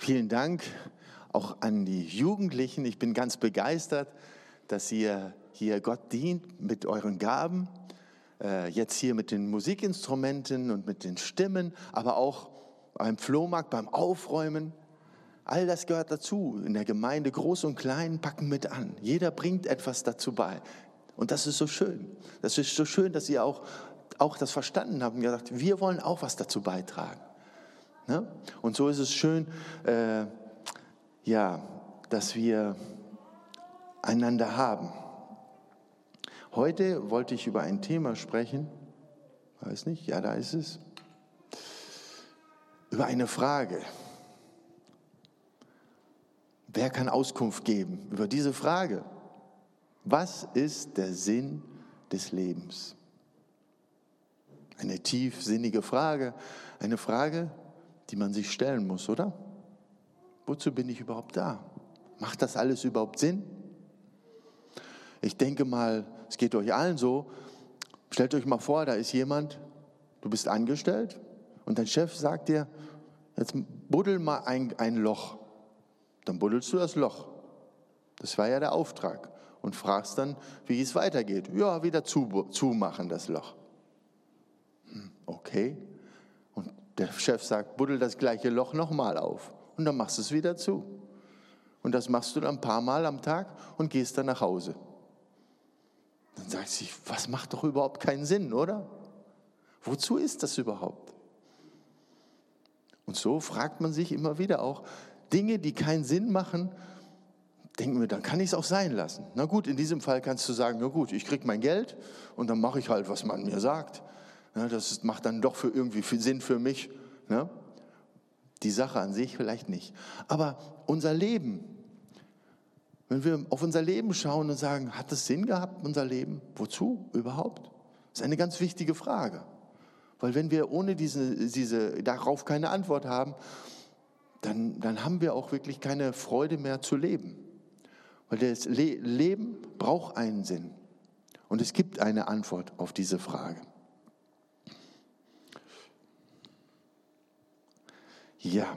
Vielen Dank auch an die Jugendlichen. Ich bin ganz begeistert, dass ihr hier Gott dient mit euren Gaben. Jetzt hier mit den Musikinstrumenten und mit den Stimmen, aber auch beim Flohmarkt, beim Aufräumen. All das gehört dazu. In der Gemeinde, groß und klein, packen mit an. Jeder bringt etwas dazu bei. Und das ist so schön. Das ist so schön, dass ihr auch das verstanden habt und gesagt, wir wollen auch was dazu beitragen. Ne? Und so ist es schön, dass wir einander haben. Heute wollte ich über ein Thema sprechen, weiß nicht, ja, da ist es, über eine Frage. Wer kann Auskunft geben über diese Frage? Was ist der Sinn des Lebens? Eine tiefsinnige Frage, eine Frage, die man sich stellen muss, oder? Wozu bin ich überhaupt da? Macht das alles überhaupt Sinn? Ich denke mal, es geht euch allen so. Stellt euch mal vor, da ist jemand, du bist angestellt und dein Chef sagt dir, jetzt buddel mal ein Loch. Dann buddelst du das Loch. Das war ja der Auftrag. Und fragst dann, wie es weitergeht. Ja, wieder zumachen das Loch. Okay. Und der Chef sagt, buddel das gleiche Loch nochmal auf. Und dann machst du es wieder zu. Und das machst du dann ein paar Mal am Tag und gehst dann nach Hause. Dann sagst du, was macht doch überhaupt keinen Sinn, oder? Wozu ist das überhaupt? Und so fragt man sich immer wieder auch, Dinge, die keinen Sinn machen, denken wir, dann kann ich es auch sein lassen. Na gut, in diesem Fall kannst du sagen, na gut, ich kriege mein Geld und dann mache ich halt, was man mir sagt. Ja, das macht dann doch irgendwie Sinn für mich. Ne? Die Sache an sich vielleicht nicht. Aber unser Leben, wenn wir auf unser Leben schauen und sagen, hat es Sinn gehabt, unser Leben? Wozu überhaupt? Das ist eine ganz wichtige Frage. Weil wenn wir ohne darauf keine Antwort haben, dann haben wir auch wirklich keine Freude mehr zu leben. Weil das Leben braucht einen Sinn. Und es gibt eine Antwort auf diese Frage. Ja,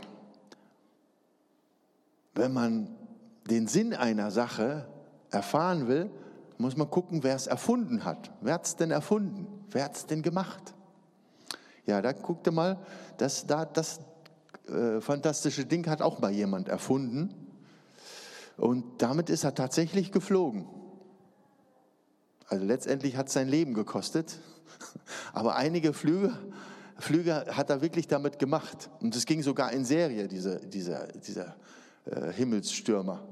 wenn man den Sinn einer Sache erfahren will, muss man gucken, wer es erfunden hat. Wer hat es denn erfunden? Wer hat es denn gemacht? Ja, da guckt ihr mal, das fantastische Ding hat auch mal jemand erfunden. Und damit ist er tatsächlich geflogen. Also letztendlich hat es sein Leben gekostet. Aber einige Flüge hat er wirklich damit gemacht. Und es ging sogar in Serie, dieser Himmelsstürmer.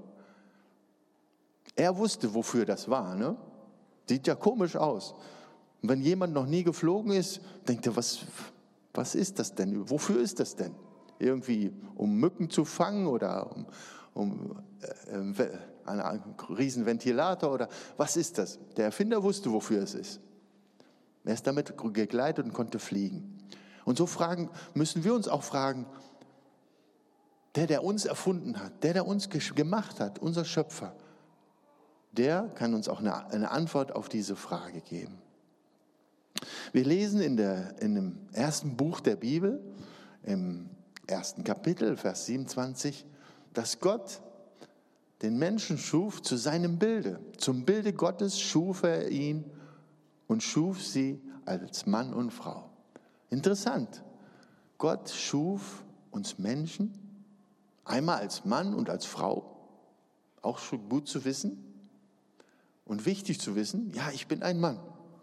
Er wusste, wofür das war. Ne? Sieht ja komisch aus. Und wenn jemand noch nie geflogen ist, denkt er, was ist das denn? Wofür ist das denn? Irgendwie, um Mücken zu fangen oder um einen riesen Ventilator oder was ist das? Der Erfinder wusste, wofür es ist. Er ist damit gegleitet und konnte fliegen. Und so müssen wir uns auch fragen, der uns erfunden hat, der uns gemacht hat, unser Schöpfer, der kann uns auch eine Antwort auf diese Frage geben. Wir lesen in dem ersten Buch der Bibel, im ersten Kapitel, Vers 27, dass Gott den Menschen schuf zu seinem Bilde. Zum Bilde Gottes schuf er ihn und schuf sie als Mann und Frau. Interessant. Gott schuf uns Menschen, einmal als Mann und als Frau. Auch schon gut zu wissen und wichtig zu wissen, ja, ich bin ein Mann.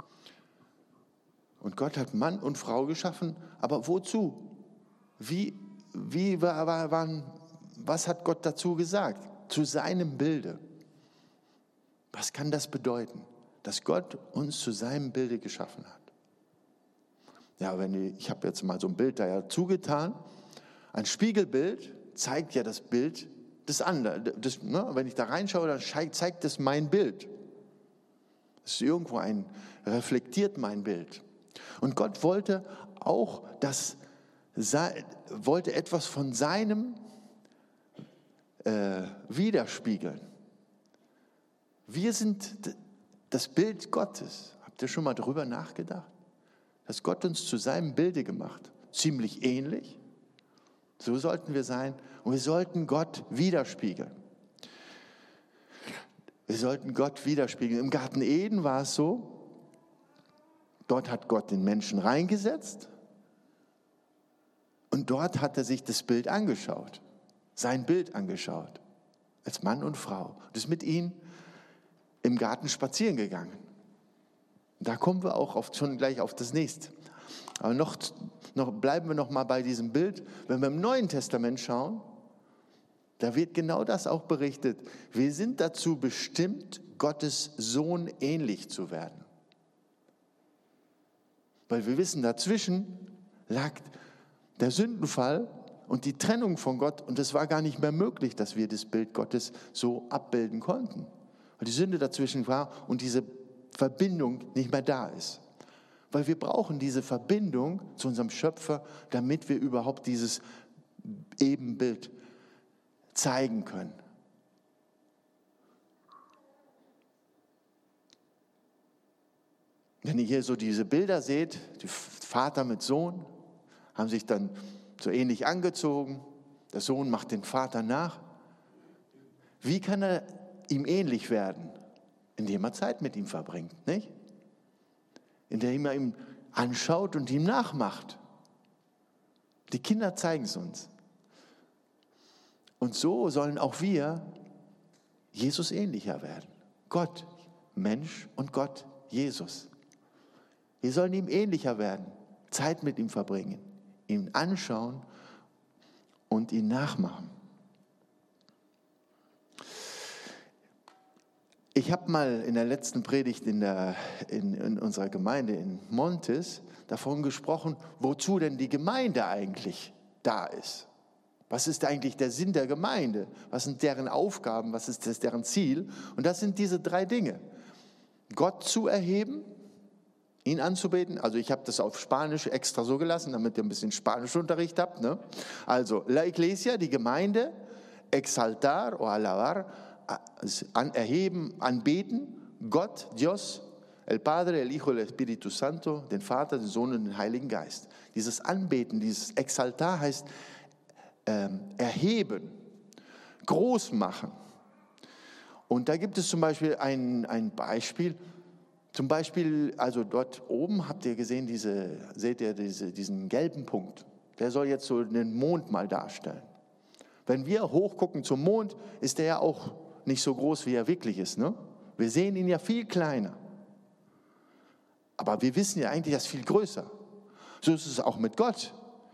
Und Gott hat Mann und Frau geschaffen, aber wozu? Was hat Gott dazu gesagt? Zu seinem Bilde. Was kann das bedeuten? Dass Gott uns zu seinem Bilde geschaffen hat. Ja, ich habe jetzt mal so ein Bild da zugetan. Ein Spiegelbild zeigt ja das Bild des anderen. Wenn ich da reinschaue, dann zeigt es mein Bild. Es ist irgendwo reflektiert mein Bild. Und Gott wollte auch wollte etwas von seinem widerspiegeln. Wir sind das Bild Gottes. Habt ihr schon mal darüber nachgedacht? Dass Gott uns zu seinem Bilde gemacht. Ziemlich ähnlich. So sollten wir sein und wir sollten Gott widerspiegeln. Wir sollten Gott widerspiegeln. Im Garten Eden war es so, dort hat Gott den Menschen reingesetzt und dort hat er sich das Bild angeschaut, sein Bild angeschaut, als Mann und Frau. Und ist mit ihnen im Garten spazieren gegangen. Da kommen wir auch schon gleich auf das nächste. Aber noch bleiben wir noch mal bei diesem Bild. Wenn wir im Neuen Testament schauen, da wird genau das auch berichtet. Wir sind dazu bestimmt, Gottes Sohn ähnlich zu werden. Weil wir wissen, dazwischen lag der Sündenfall und die Trennung von Gott. Und es war gar nicht mehr möglich, dass wir das Bild Gottes so abbilden konnten. Weil die Sünde dazwischen war und diese Verbindung nicht mehr da ist. Weil wir brauchen diese Verbindung zu unserem Schöpfer, damit wir überhaupt dieses Ebenbild zeigen können. Wenn ihr hier so diese Bilder seht, die Vater mit Sohn, haben sich dann so ähnlich angezogen. Der Sohn macht den Vater nach. Wie kann er ihm ähnlich werden? Indem er Zeit mit ihm verbringt, nicht? Indem er ihn anschaut und ihm nachmacht. Die Kinder zeigen es uns. Und so sollen auch wir Jesus ähnlicher werden. Gott, Mensch und Gott, Jesus. Wir sollen ihm ähnlicher werden, Zeit mit ihm verbringen, ihn anschauen und ihn nachmachen. Ich habe mal in der letzten Predigt in unserer Gemeinde in Montes davon gesprochen, wozu denn die Gemeinde eigentlich da ist. Was ist eigentlich der Sinn der Gemeinde? Was sind deren Aufgaben? Was ist deren Ziel? Und das sind diese 3 Dinge. Gott zu erheben, ihn anzubeten. Also ich habe das auf Spanisch extra so gelassen, damit ihr ein bisschen Spanischunterricht habt. Ne? Also la Iglesia, die Gemeinde, exaltar o alabar, erheben, anbeten, Gott, Dios, el Padre, el Hijo, el Espíritu Santo, den Vater, den Sohn und den Heiligen Geist. Dieses Anbeten, dieses Exaltar heißt erheben, groß machen. Und da gibt es zum Beispiel ein Beispiel. Zum Beispiel, also dort oben habt ihr gesehen, seht ihr diesen gelben Punkt. Der soll jetzt so den Mond mal darstellen. Wenn wir hochgucken zum Mond, ist der ja auch nicht so groß, wie er wirklich ist. Ne? Wir sehen ihn ja viel kleiner. Aber wir wissen ja eigentlich, er ist viel größer. So ist es auch mit Gott.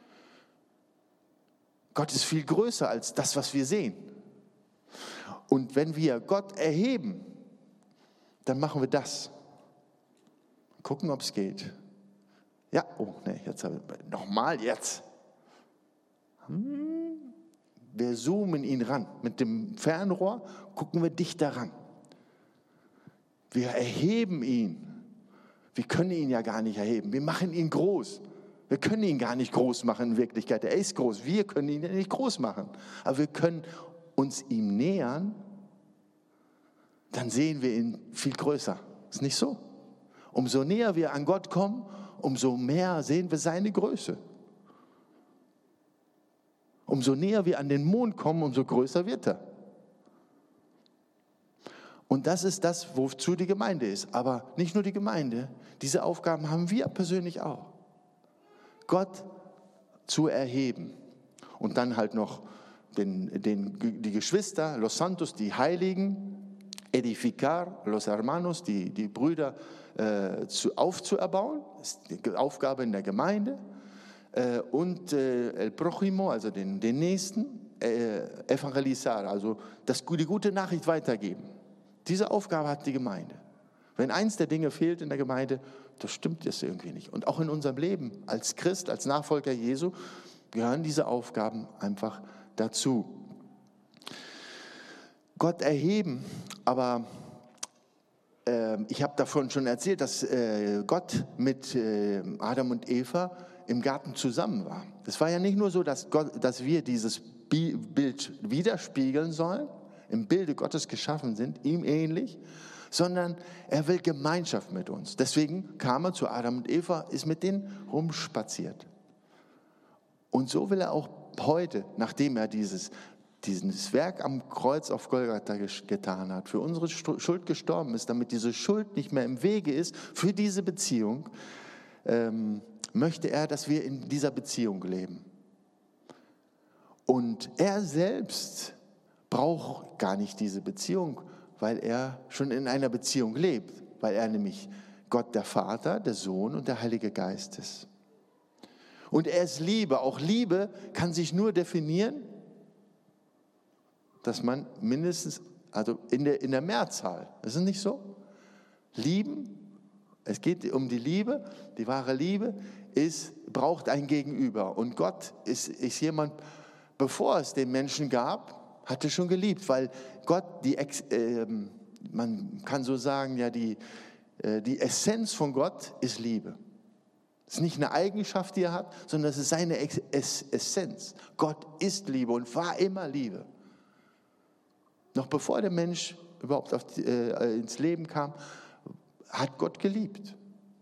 Gott ist viel größer als das, was wir sehen. Und wenn wir Gott erheben, dann machen wir das. Gucken, ob es geht. Ja, oh, nee, jetzt nochmal jetzt. Wir zoomen ihn ran. Mit dem Fernrohr gucken wir dichter ran. Wir erheben ihn. Wir können ihn ja gar nicht erheben. Wir machen ihn groß. Wir können ihn gar nicht groß machen in Wirklichkeit. Er ist groß. Wir können ihn ja nicht groß machen. Aber wir können uns ihm nähern, dann sehen wir ihn viel größer. Ist nicht so? Umso näher wir an Gott kommen, umso mehr sehen wir seine Größe. Umso näher wir an den Mond kommen, umso größer wird er. Und das ist das, wozu die Gemeinde ist. Aber nicht nur die Gemeinde, diese Aufgaben haben wir persönlich auch. Gott zu erheben. Und dann halt noch die Geschwister, los santos, die Heiligen, edificar, los hermanos, die Brüder aufzuerbauen. Das ist die Aufgabe in der Gemeinde. Und el prójimo, also den Nächsten, evangelizar, also die gute Nachricht weitergeben. Diese Aufgabe hat die Gemeinde. Wenn eins der Dinge fehlt in der Gemeinde, das stimmt jetzt irgendwie nicht. Und auch in unserem Leben als Christ, als Nachfolger Jesu, gehören diese Aufgaben einfach dazu. Gott erheben, aber ich habe davon schon erzählt, dass Gott mit Adam und Eva im Garten zusammen war. Es war ja nicht nur so, dass wir dieses Bild widerspiegeln sollen, im Bilde Gottes geschaffen sind, ihm ähnlich, sondern er will Gemeinschaft mit uns. Deswegen kam er zu Adam und Eva, ist mit denen rumspaziert. Und so will er auch heute, nachdem er dieses Werk am Kreuz auf Golgatha getan hat, für unsere Schuld gestorben ist, damit diese Schuld nicht mehr im Wege ist für diese Beziehung, möchte er, dass wir in dieser Beziehung leben. Und er selbst braucht gar nicht diese Beziehung, weil er schon in einer Beziehung lebt, weil er nämlich Gott der Vater, der Sohn und der Heilige Geist ist. Und er ist Liebe. Auch Liebe kann sich nur definieren, dass man mindestens, also in der Mehrzahl, ist es nicht so? Lieben, es geht um die Liebe, die wahre Liebe braucht ein Gegenüber. Und Gott ist jemand, bevor es den Menschen gab, hatte schon geliebt, weil Gott, man kann so sagen, ja, die Essenz von Gott ist Liebe. Es ist nicht eine Eigenschaft, die er hat, sondern es ist seine Essenz. Gott ist Liebe und war immer Liebe. Noch bevor der Mensch überhaupt ins Leben kam, hat Gott geliebt.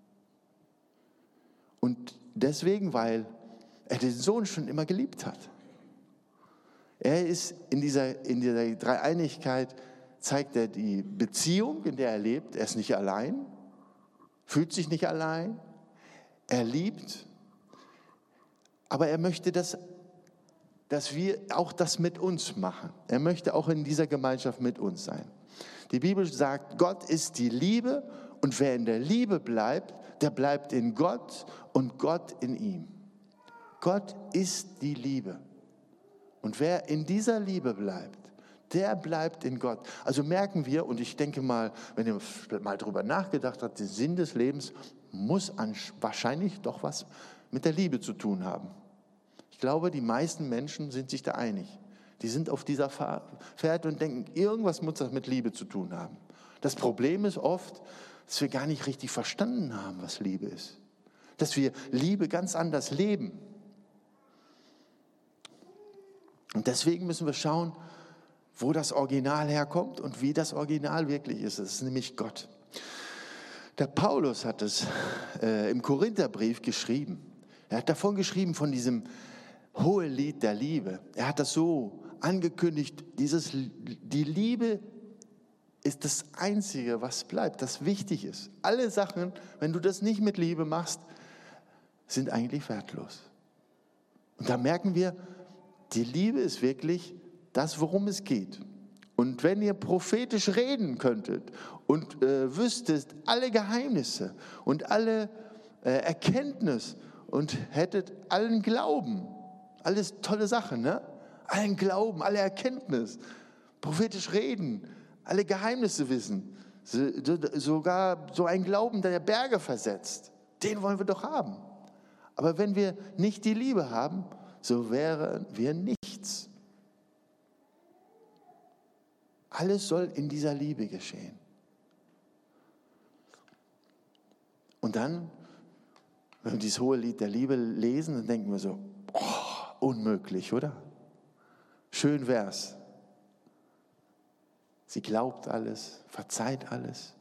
Und deswegen, weil er den Sohn schon immer geliebt hat. Er ist in dieser Dreieinigkeit, zeigt er die Beziehung, in der er lebt. Er ist nicht allein, fühlt sich nicht allein. Er liebt, aber er möchte, dass wir auch das mit uns machen. Er möchte auch in dieser Gemeinschaft mit uns sein. Die Bibel sagt, Gott ist die Liebe und wer in der Liebe bleibt, der bleibt in Gott und Gott in ihm. Gott ist die Liebe. Und wer in dieser Liebe bleibt, der bleibt in Gott. Also merken wir, und ich denke mal, wenn ihr mal drüber nachgedacht habt, der Sinn des Lebens muss wahrscheinlich doch was mit der Liebe zu tun haben. Ich glaube, die meisten Menschen sind sich da einig. Die sind auf dieser Fährte und denken, irgendwas muss das mit Liebe zu tun haben. Das Problem ist oft, dass wir gar nicht richtig verstanden haben, was Liebe ist. Dass wir Liebe ganz anders leben. Und deswegen müssen wir schauen, wo das Original herkommt und wie das Original wirklich ist. Das ist nämlich Gott. Der Paulus hat es im Korintherbrief geschrieben. Er hat davon geschrieben, von diesem Hohelied der Liebe. Er hat das so angekündigt, die Liebe ist das Einzige, was bleibt, das wichtig ist. Alle Sachen, wenn du das nicht mit Liebe machst, sind eigentlich wertlos. Und da merken wir, die Liebe ist wirklich das, worum es geht. Und wenn ihr prophetisch reden könntet und wüsstet alle Geheimnisse und alle Erkenntnis und hättet allen Glauben, alles tolle Sachen, ne? Allen Glauben, alle Erkenntnis, prophetisch reden, alle Geheimnisse wissen, sogar so ein Glauben, der Berge versetzt, den wollen wir doch haben. Aber wenn wir nicht die Liebe haben, so wären wir nichts. Alles soll in dieser Liebe geschehen. Und dann, wenn wir dieses hohe Lied der Liebe lesen, dann denken wir so, unmöglich, oder? Schön wär's. Sie glaubt alles, verzeiht alles.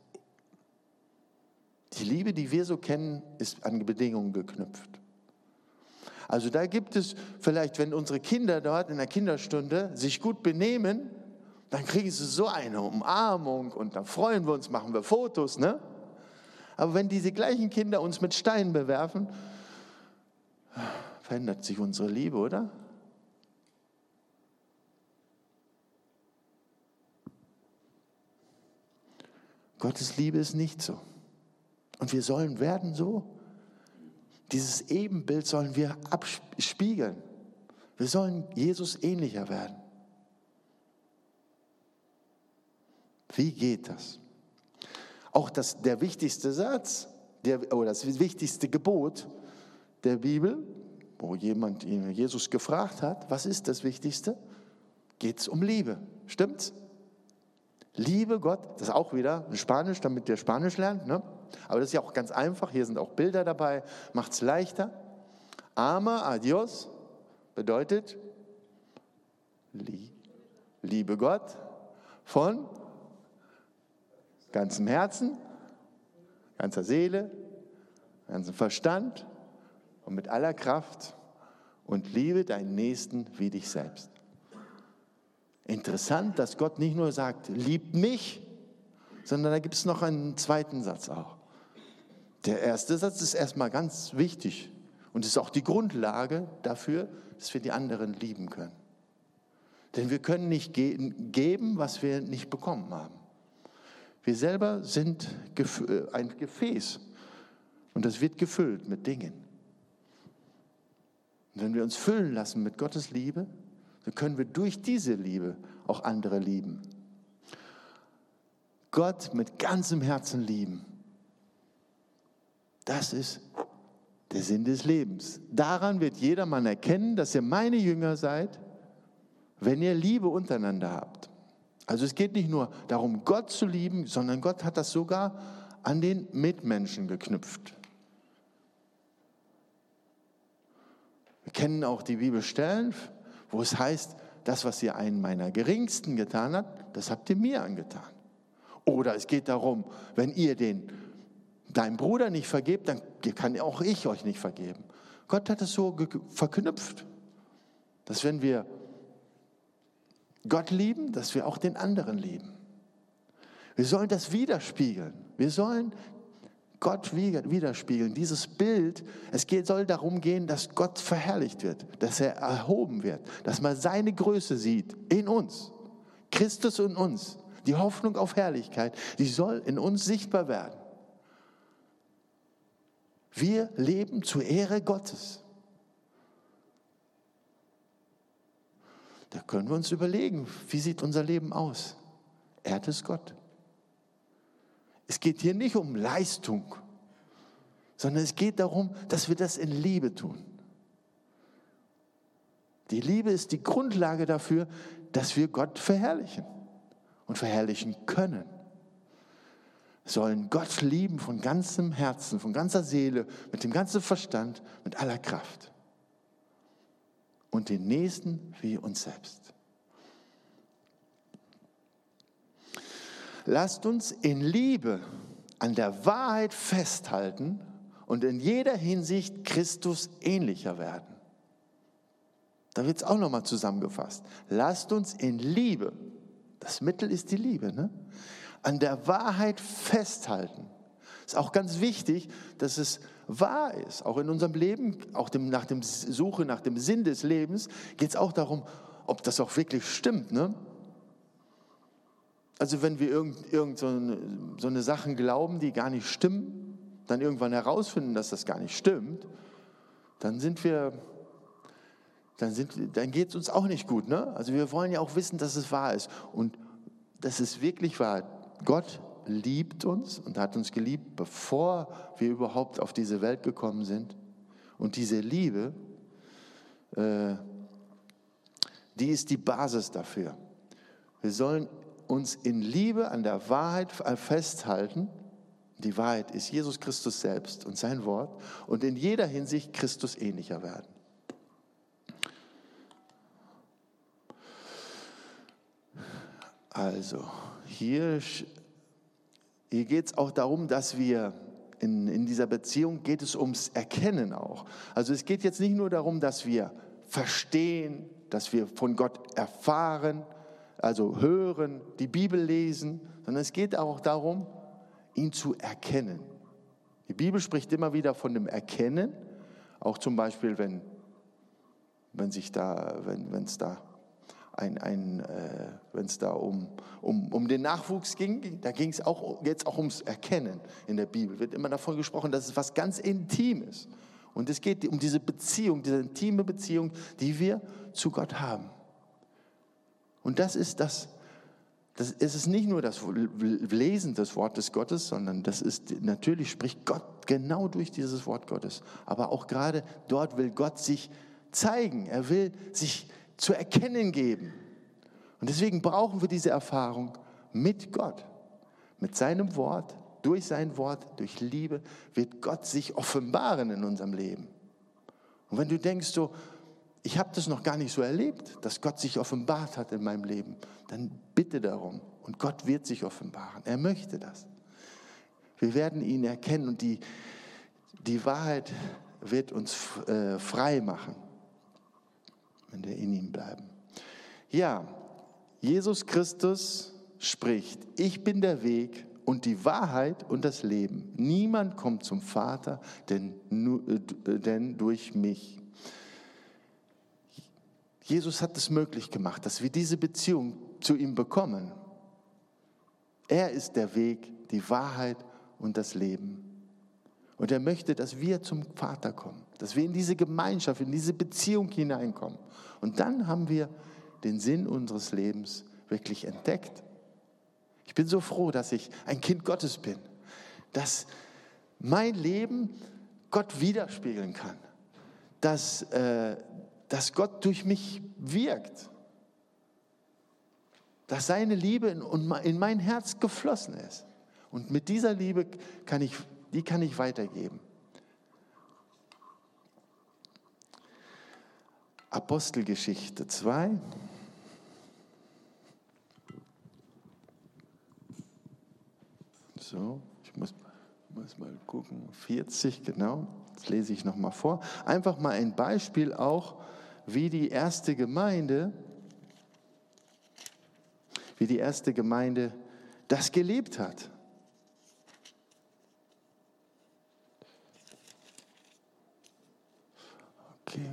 Die Liebe, die wir so kennen, ist an Bedingungen geknüpft. Also da gibt es vielleicht, wenn unsere Kinder dort in der Kinderstunde sich gut benehmen, dann kriegen sie so eine Umarmung und dann freuen wir uns, machen wir Fotos, ne? Aber wenn diese gleichen Kinder uns mit Steinen bewerfen, verändert sich unsere Liebe, oder? Gottes Liebe ist nicht so. Und wir werden so. Dieses Ebenbild sollen wir abspiegeln. Wir sollen Jesus ähnlicher werden. Wie geht das? Auch der wichtigste Satz, das wichtigste Gebot der Bibel, wo jemand Jesus gefragt hat, was ist das Wichtigste? Geht es um Liebe. Stimmt's? Liebe Gott, das ist auch wieder in Spanisch, damit ihr Spanisch lernt, ne? Aber das ist ja auch ganz einfach, hier sind auch Bilder dabei, macht es leichter. Ama a Dios bedeutet, liebe Gott von ganzem Herzen, ganzer Seele, ganzem Verstand und mit aller Kraft und liebe deinen Nächsten wie dich selbst. Interessant, dass Gott nicht nur sagt, liebt mich, sondern da gibt es noch einen zweiten Satz auch. Der erste Satz ist erstmal ganz wichtig und ist auch die Grundlage dafür, dass wir die anderen lieben können. Denn wir können nicht geben, was wir nicht bekommen haben. Wir selber sind ein Gefäß und das wird gefüllt mit Dingen. Und wenn wir uns füllen lassen mit Gottes Liebe, dann können wir durch diese Liebe auch andere lieben. Gott mit ganzem Herzen lieben. Das ist der Sinn des Lebens. Daran wird jedermann erkennen, dass ihr meine Jünger seid, wenn ihr Liebe untereinander habt. Also es geht nicht nur darum, Gott zu lieben, sondern Gott hat das sogar an den Mitmenschen geknüpft. Wir kennen auch die Bibelstellen, wo es heißt, das, was ihr einen meiner Geringsten getan habt, das habt ihr mir angetan. Oder es geht darum, wenn ihr deinem Bruder nicht vergebt, dann kann auch ich euch nicht vergeben. Gott hat es so verknüpft, dass wenn wir Gott lieben, dass wir auch den anderen lieben. Wir sollen das widerspiegeln. Wir sollen Gott widerspiegeln. Dieses Bild, soll darum gehen, dass Gott verherrlicht wird, dass er erhoben wird, dass man seine Größe sieht in uns. Christus in uns. Die Hoffnung auf Herrlichkeit, die soll in uns sichtbar werden. Wir leben zur Ehre Gottes. Da können wir uns überlegen, wie sieht unser Leben aus? Ehrt es Gott? Es geht hier nicht um Leistung, sondern es geht darum, dass wir das in Liebe tun. Die Liebe ist die Grundlage dafür, dass wir Gott verherrlichen und verherrlichen können. Wir sollen Gott lieben von ganzem Herzen, von ganzer Seele, mit dem ganzen Verstand, mit aller Kraft. Und den Nächsten wie uns selbst. Lasst uns in Liebe an der Wahrheit festhalten und in jeder Hinsicht Christus ähnlicher werden. Da wird es auch nochmal zusammengefasst. Lasst uns in Liebe, das Mittel ist die Liebe, an der Wahrheit festhalten. Ist auch ganz wichtig, dass es wahr ist. Auch in unserem Leben, auch nach dem Suche nach dem Sinn des Lebens, geht es auch darum, ob das auch wirklich stimmt. Also wenn wir irgend so eine Sachen glauben, die gar nicht stimmen, dann irgendwann herausfinden, dass das gar nicht stimmt, dann geht es uns auch nicht gut. Also wir wollen ja auch wissen, dass es wahr ist. Und das ist wirklich wahr. Gott liebt uns und hat uns geliebt, bevor wir überhaupt auf diese Welt gekommen sind. Und diese Liebe, die ist die Basis dafür. Wir sollen uns in Liebe an der Wahrheit festhalten. Die Wahrheit ist Jesus Christus selbst und sein Wort. Und in jeder Hinsicht Christus ähnlicher werden. Also, hier geht es auch darum, dass wir in dieser Beziehung geht es ums Erkennen auch. Also es geht jetzt nicht nur darum, dass wir verstehen, dass wir von Gott erfahren, also hören, die Bibel lesen, sondern es geht auch darum, ihn zu erkennen. Die Bibel spricht immer wieder von dem Erkennen, auch zum Beispiel, wenn es da um den Nachwuchs ging, da geht es auch ums Erkennen in der Bibel. Wird immer davon gesprochen, dass es was ganz Intimes. Und es geht um diese Beziehung, diese intime Beziehung, die wir zu Gott haben. Und es ist nicht nur das Lesen des Wortes Gottes, sondern natürlich spricht Gott genau durch dieses Wort Gottes. Aber auch gerade dort will Gott sich zeigen. Er will sich zu erkennen geben. Und deswegen brauchen wir diese Erfahrung mit Gott, mit seinem Wort, durch sein Wort, durch Liebe wird Gott sich offenbaren in unserem Leben. Und wenn du denkst so, ich habe das noch gar nicht so erlebt, dass Gott sich offenbart hat in meinem Leben, dann bitte darum. Und Gott wird sich offenbaren. Er möchte das. Wir werden ihn erkennen und die Wahrheit wird uns frei machen. wenn wir in ihm bleiben. Ja, Jesus Christus spricht, ich bin der Weg und die Wahrheit und das Leben. Niemand kommt zum Vater, denn durch mich. Jesus hat es möglich gemacht, dass wir diese Beziehung zu ihm bekommen. Er ist der Weg, die Wahrheit und das Leben. Und er möchte, dass wir zum Vater kommen, dass wir in diese Gemeinschaft, in diese Beziehung hineinkommen. Und dann haben wir den Sinn unseres Lebens wirklich entdeckt. Ich bin so froh, dass ich ein Kind Gottes bin, dass mein Leben Gott widerspiegeln kann, dass Gott durch mich wirkt, dass seine Liebe in mein Herz geflossen ist. Und mit dieser Liebe kann ich weitergeben. Apostelgeschichte 2. So, ich muss mal gucken. 40, genau. Das lese ich nochmal vor. Einfach mal ein Beispiel auch, wie die erste Gemeinde das gelebt hat. Okay.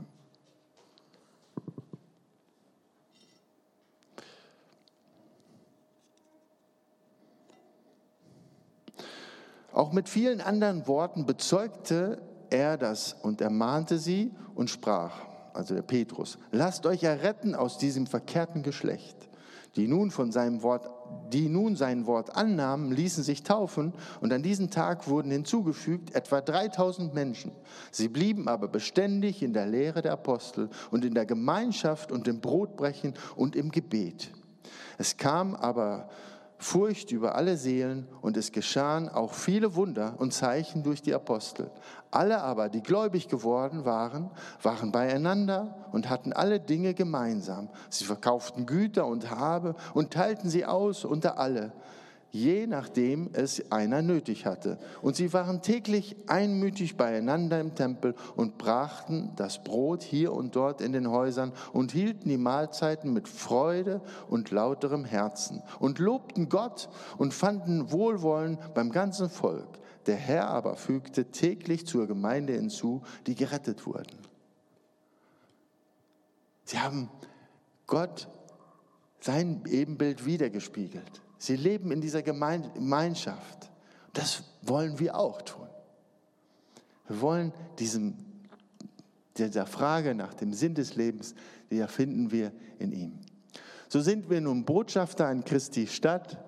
Auch mit vielen anderen Worten bezeugte er das und ermahnte sie und sprach, also der Petrus, lasst euch erretten aus diesem verkehrten Geschlecht. Die nun sein Wort annahmen, ließen sich taufen und an diesem Tag wurden hinzugefügt etwa 3000 Menschen. Sie blieben aber beständig in der Lehre der Apostel und in der Gemeinschaft und im Brotbrechen und im Gebet. Es kam aber Furcht über alle Seelen und es geschahen auch viele Wunder und Zeichen durch die Apostel. Alle aber, die gläubig geworden waren beieinander und hatten alle Dinge gemeinsam. Sie verkauften Güter und Habe und teilten sie aus unter alle, je nachdem es einer nötig hatte. Und sie waren täglich einmütig beieinander im Tempel und brachten das Brot hier und dort in den Häusern und hielten die Mahlzeiten mit Freude und lauterem Herzen und lobten Gott und fanden Wohlwollen beim ganzen Volk. Der Herr aber fügte täglich zur Gemeinde hinzu, die gerettet wurden. Sie haben Gott sein Ebenbild wiedergespiegelt. Sie leben in dieser Gemeinschaft. Das wollen wir auch tun. Wir wollen dieser Frage nach dem Sinn des Lebens, die finden wir in ihm. So sind wir nun Botschafter an Christi Stadt.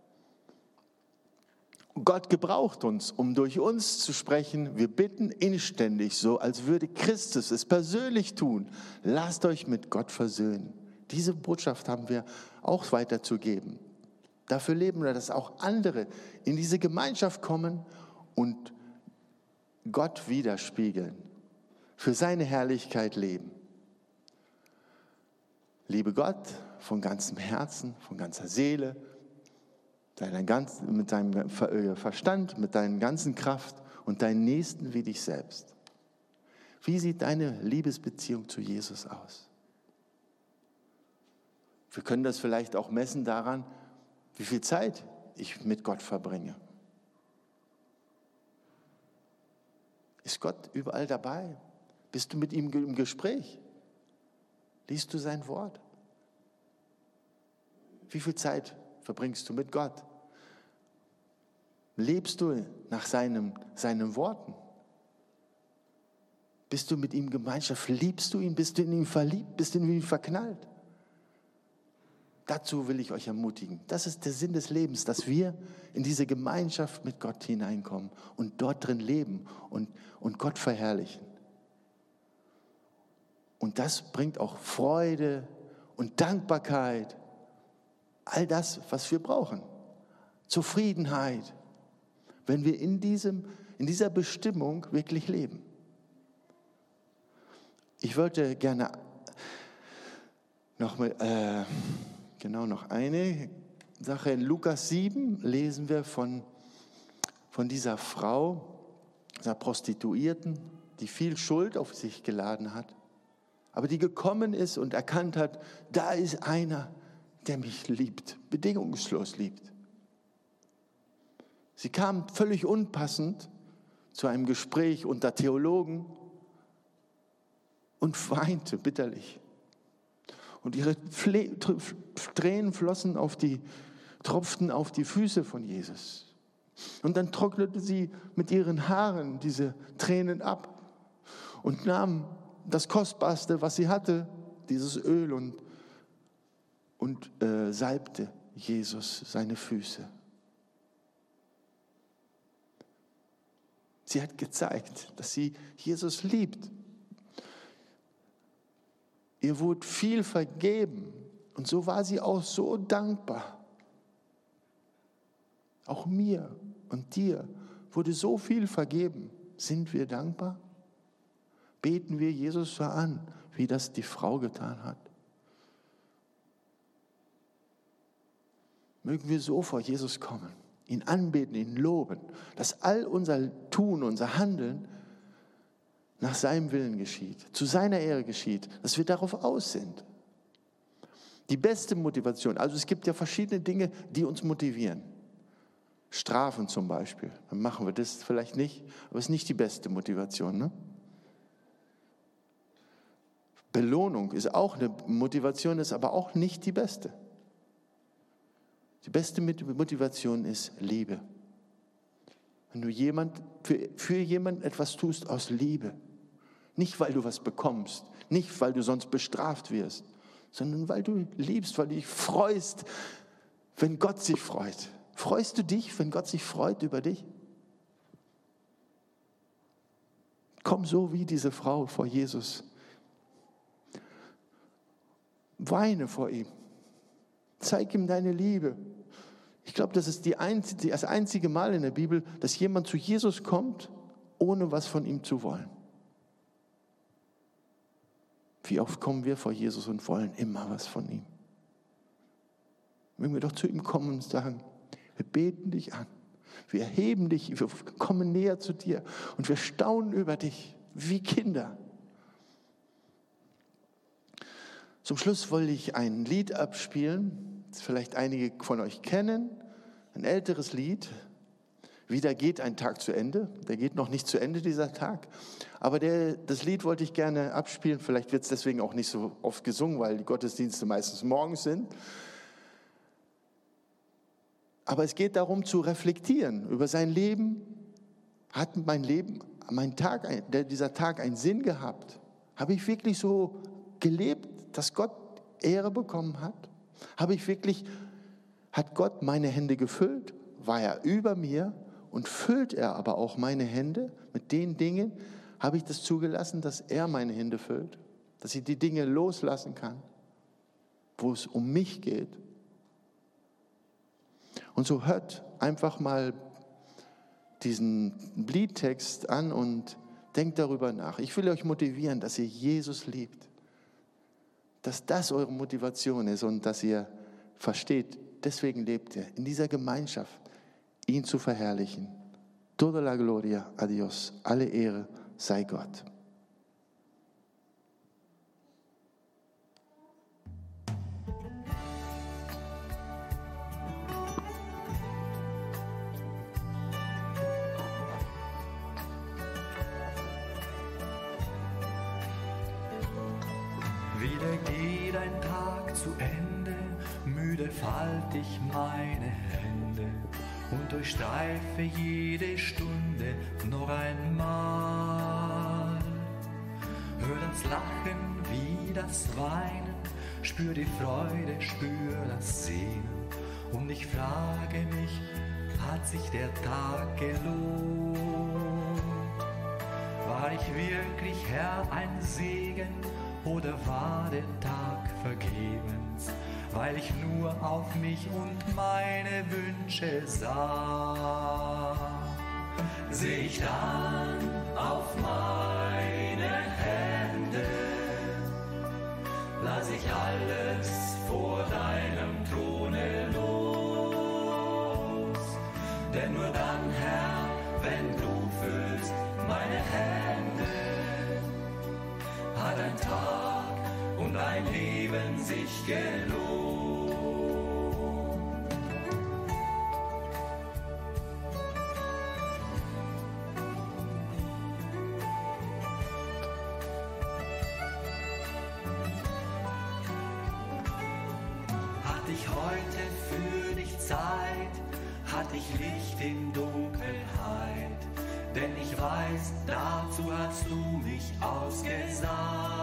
Gott gebraucht uns, um durch uns zu sprechen. Wir bitten inständig, so als würde Christus es persönlich tun. Lasst euch mit Gott versöhnen. Diese Botschaft haben wir auch weiterzugeben. Dafür leben wir, dass auch andere in diese Gemeinschaft kommen und Gott widerspiegeln, für seine Herrlichkeit leben. Liebe Gott von ganzem Herzen, von ganzer Seele, mit deinem Verstand, mit deiner ganzen Kraft und deinen Nächsten wie dich selbst. Wie sieht deine Liebesbeziehung zu Jesus aus? Wir können das vielleicht auch messen daran, wie viel Zeit ich mit Gott verbringe. Ist Gott überall dabei? Bist du mit ihm im Gespräch? Liest du sein Wort? Wie viel Zeit verbringst du mit Gott? Lebst du nach seinen Worten? Bist du mit ihm in Gemeinschaft? Liebst du ihn? Bist du in ihn verliebt? Bist du in ihn verknallt? Dazu will ich euch ermutigen. Das ist der Sinn des Lebens, dass wir in diese Gemeinschaft mit Gott hineinkommen und dort drin leben und Gott verherrlichen. Und das bringt auch Freude und Dankbarkeit, all das, was wir brauchen. Zufriedenheit, wenn wir in dieser Bestimmung wirklich leben. Ich wollte gerne noch eine Sache. In Lukas 7 lesen wir von dieser Frau, dieser Prostituierten, die viel Schuld auf sich geladen hat. aber die gekommen ist und erkannt hat, da ist einer, der mich liebt, bedingungslos liebt. Sie kam völlig unpassend zu einem Gespräch unter Theologen und weinte bitterlich. Und ihre Tränen tropften auf die Füße von Jesus. Und dann trocknete sie mit ihren Haaren diese Tränen ab und nahm das Kostbarste, was sie hatte, dieses Öl, und salbte Jesus seine Füße. Sie hat gezeigt, dass sie Jesus liebt. Ihr wurde viel vergeben und so war sie auch so dankbar. Auch mir und dir wurde so viel vergeben. Sind wir dankbar? Beten wir Jesus so an, wie das die Frau getan hat? Mögen wir so vor Jesus kommen, ihn anbeten, ihn loben, dass all unser Tun, unser Handeln nach seinem Willen geschieht, zu seiner Ehre geschieht, dass wir darauf aus sind. Die beste Motivation, also es gibt ja verschiedene Dinge, die uns motivieren. Strafen zum Beispiel, dann machen wir das vielleicht nicht, aber es ist nicht die beste Motivation. Ne? Belohnung ist auch eine Motivation, ist aber auch nicht die beste. Die beste Motivation ist Liebe. Wenn du für jemanden etwas tust aus Liebe, nicht weil du was bekommst, nicht weil du sonst bestraft wirst, sondern weil du liebst, weil du dich freust, wenn Gott sich freut. Freust du dich, wenn Gott sich freut über dich? Komm so wie diese Frau vor Jesus. Weine vor ihm. Zeig ihm deine Liebe. Ich glaube, das ist das einzige Mal in der Bibel, dass jemand zu Jesus kommt, ohne was von ihm zu wollen. Wie oft kommen wir vor Jesus und wollen immer was von ihm? Mögen wir doch zu ihm kommen und sagen, wir beten dich an, wir erheben dich, wir kommen näher zu dir und wir staunen über dich, wie Kinder. Zum Schluss wollte ich ein Lied abspielen, das vielleicht einige von euch kennen, ein älteres Lied. Wieder geht ein Tag zu Ende. Der geht noch nicht zu Ende, dieser Tag. Aber das Lied wollte ich gerne abspielen. Vielleicht wird es deswegen auch nicht so oft gesungen, weil die Gottesdienste meistens morgens sind. Aber es geht darum zu reflektieren über sein Leben. Hat dieser Tag einen Sinn gehabt? Habe ich wirklich so gelebt, dass Gott Ehre bekommen hat? Hat Gott meine Hände gefüllt? War er über mir? Und füllt er aber auch meine Hände mit den Dingen? Habe ich das zugelassen, dass er meine Hände füllt? Dass ich die Dinge loslassen kann, wo es um mich geht? Und so hört einfach mal diesen Liedtext an und denkt darüber nach. Ich will euch motivieren, dass ihr Jesus liebt. Dass das eure Motivation ist und dass ihr versteht, deswegen lebt ihr in dieser Gemeinschaft, ihn zu verherrlichen. Toda la gloria a Dios, alle Ehre sei Gott. Wieder geht ein Tag zu Ende, müde falte ich meine Hände und durchstreife jede Stunde noch einmal. Hör das Lachen wie das Weinen, spür die Freude, spür das Sehnen und ich frage mich, hat sich der Tag gelohnt? War ich wirklich Herr ein Segen? Oder war der Tag vergebens, weil ich nur auf mich und meine Wünsche sah? Seh ich dann auf meine Hände, lass ich alles vor deinem Throne los. Denn nur dann, Herr, wenn du füllst meine Hände, hat ein Tag und ein Leben sich gelohnt. Hatte ich heute für dich Zeit, hatte ich Licht in Dunkelheit, denn ich weiß, dazu hast du mich ausgesandt.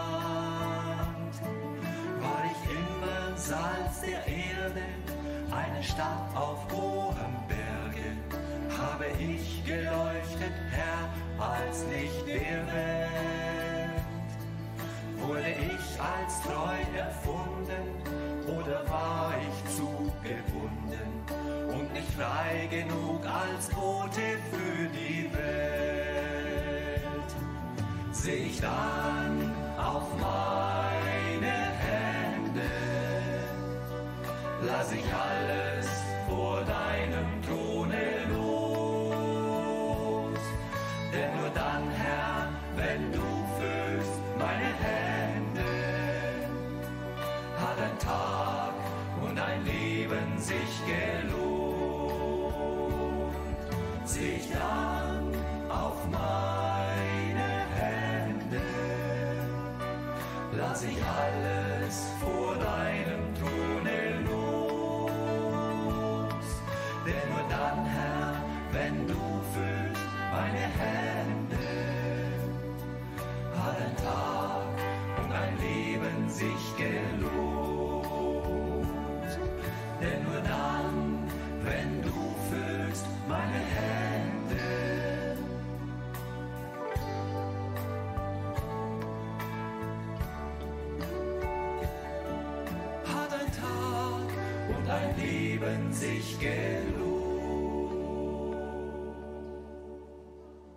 War ich immer Salz der Erde, eine Stadt auf hohem Berge, habe ich geleuchtet, Herr, als Licht der Welt. Wurde ich als treu erfunden, oder war ich zu gebunden und nicht frei genug als Bote für die Welt? Seh ich dann auf meine Hände, lass ich alles vor deinem Throne los. Denn nur dann, Herr, wenn du füllst meine Hände, hat ein Tag und ein Leben sich gelohnt. Seh ich dann auf meine Hände, lass ich alles vor deinem Throne los. Denn nur dann, Herr, wenn du füllst meine Hände, hat ein Tag und ein Leben sich gelohnt. Denn nur dann, wenn du füllst meine Hände, hat ein Tag und ein Leben sich gelohnt.